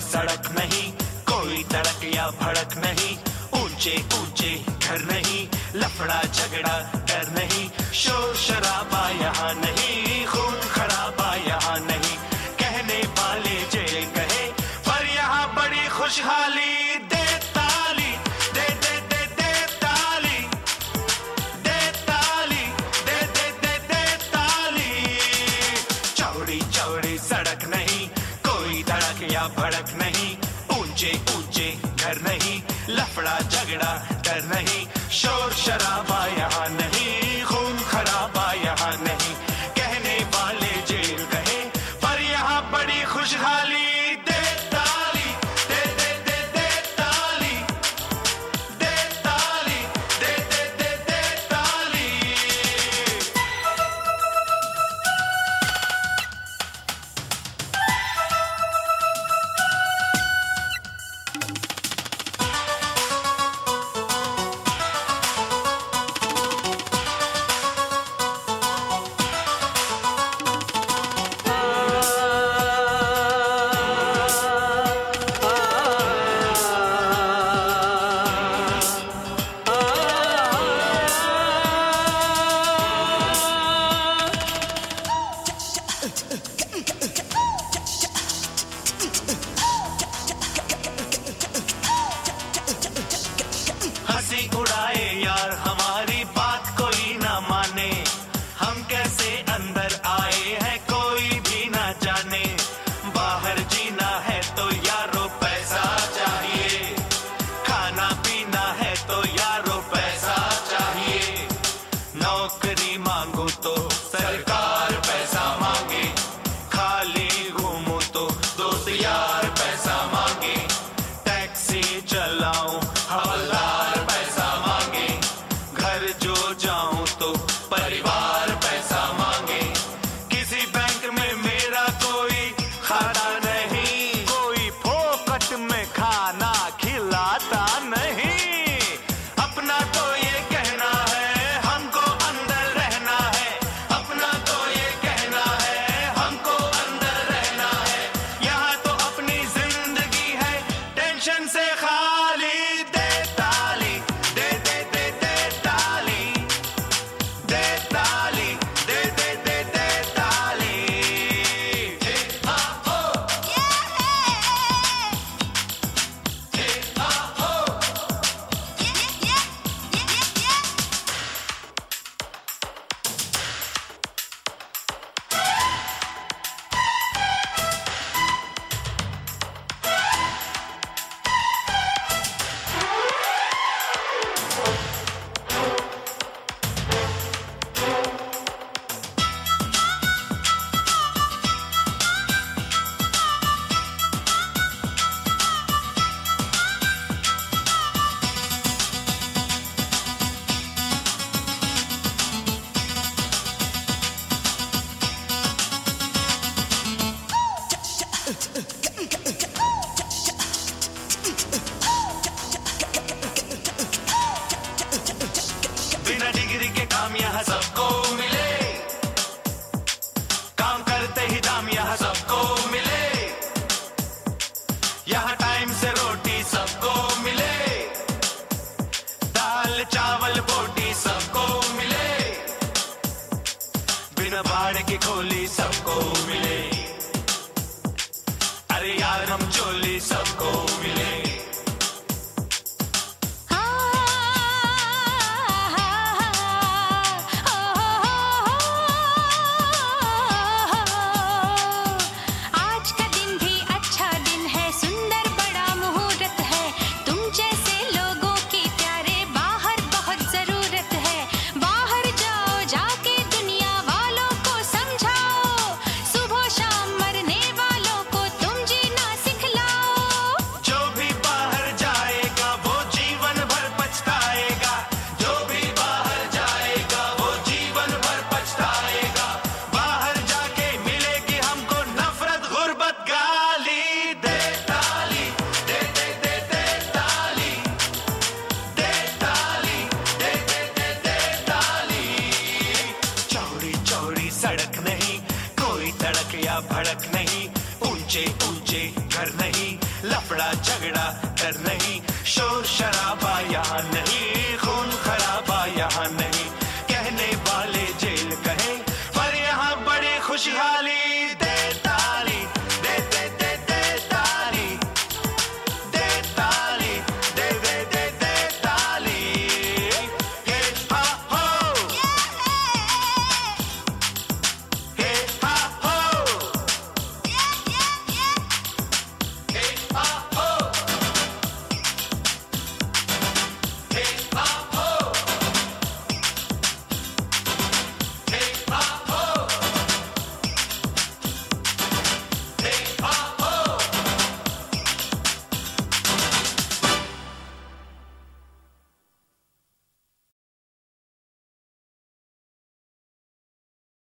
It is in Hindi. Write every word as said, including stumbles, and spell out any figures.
सड़क नहीं, कोई तड़क या भड़क नहीं, ऊंचे ऊंचे घर नहीं, लफड़ा झगड़ा डर नहीं, शोर शराबा यहाँ नहीं, खून खराबा यहाँ नहीं, कहने वाले जे कहे पर यहाँ बड़ी खुशहाली। दे ताली दे दे दे दे ताली, दे ताली दे दे दे दे ताली। चौड़ी चौड़ी सड़क नहीं, कोई धड़क या भड़क नहीं, ऊंचे ऊंचे घर नहीं, लफड़ा झगड़ा डर नहीं, शोर शराबा यहाँ नहीं, खून खराबा यहाँ नहीं, कहने वाले जेल कहे पर यहाँ बड़ी खुशहाली। दे ताली दे दे दे दे ताली, दे ताली दे दे दे दे ताली। हंसी उड़ाए यार हमारी बात कोई ना माने, हम कैसे अंदर आए हैं कोई भी ना जाने, बाहर जीना है तो यारो पैसा चाहिए, खाना पीना है तो यारो पैसा चाहिए, नौकरी मांगो तो सरकार पैसा मांगे, खाली घूमो तो दोस्त यार पैसा मांगे, टैक्सी चलाऊं हवलदार पैसा मांगे, घर जो जाऊं तो परिवार पैसा मांगे, किसी बैंक में मेरा कोई खाता नहीं, कोई फोकट में खाना खिलाता नहीं, अपना तो ये कहना है हमको अंदर रहना है, अपना तो ये कहना है हमको अंदर रहना है, यहाँ तो अपनी जिंदगी है टेंशन से खाली। दे ताली दे दे दे दे ताली, दे ताली दे दे दे दे ताली। हिप हॉप हो, हिप हॉप हो, बिना डिग्री के काम यहाँ सबको मिले, काम करते ही दाम यहाँ सबको मिले, यहाँ टाइम से रोटी सबको मिले, दाल चावल बोटी सबको मिले, बिना भाड़े की खोली सबको मिले, अरे यार हम चोली सबको मिले। आज का दिन भी अच्छा दिन है, सुंदर बड़ा मुहूर्त है, तुम जैसे लोगों की प्यारे बाहर बहुत जरूरत है, बाहर जाओ जाके दुनिया वालों को समझाओ, सुबह शाम मरने वालों को तुम जीना सिखलाओ। जो भी बाहर जाएगा वो जीवन भर पछताएगा, जो भी बाहर जाएगा वो जीवन भर पछताएगा, बाहर जाके मिलेगी हमको नफरत गुर्बत गाली। दे ताली दे दे दे दे ताली, दे ताली दे दे दे दे ताली। चौड़ी चौड़ी सड़क नहीं, कोई तड़क या भड़क नहीं, ऊंचे ऊंचे घर नहीं, बेड़ा, डर नहीं